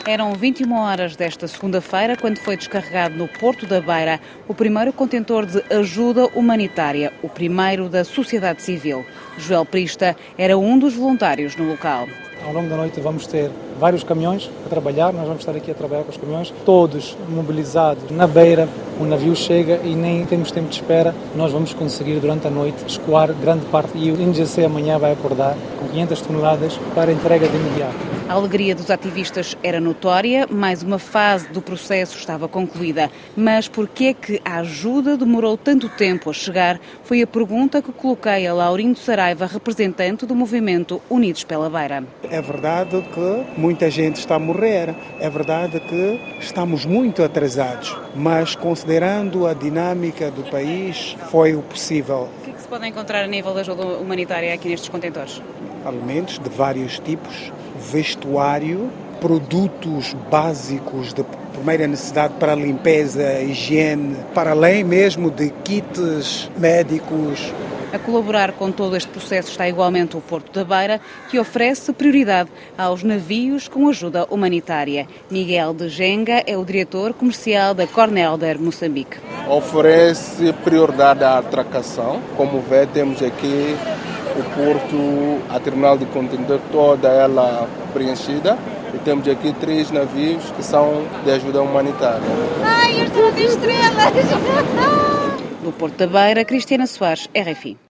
Eram 21 horas desta segunda-feira quando foi descarregado no Porto da Beira o primeiro contentor de ajuda humanitária, o primeiro da sociedade civil. Joel Prista era um dos voluntários no local. Ao longo da noite vamos ter vários caminhões a trabalhar, nós vamos estar aqui a trabalhar com os caminhões, todos mobilizados na beira, o navio chega e nem temos tempo de espera, nós vamos conseguir durante a noite escoar grande parte e o NGC amanhã vai acordar com 500 toneladas para entrega de imediato. A alegria dos ativistas era notória, mais uma fase do processo estava concluída. Mas por que é que a ajuda demorou tanto tempo a chegar? Foi a pergunta que coloquei a Laurindo Saraiva, representante do movimento Unidos pela Beira. É verdade que muita gente está a morrer, é verdade que estamos muito atrasados, mas considerando a dinâmica do país, foi o possível. O que é que se pode encontrar a nível da ajuda humanitária aqui nestes contentores? Alimentos de vários tipos, vestuário, produtos básicos de primeira necessidade para limpeza, higiene, para além mesmo de kits médicos. A colaborar com todo este processo está igualmente o Porto da Beira, que oferece prioridade aos navios com ajuda humanitária. Miguel de Genga é o diretor comercial da Cornelder Moçambique. Oferece prioridade à atracação. Como vê, temos aqui o porto, a terminal de contentor toda ela preenchida. E temos aqui 3 navios que são de ajuda humanitária. Ai, eu estou a ver estrelas! Do Porto da Beira, Cristiana Soares, RFI.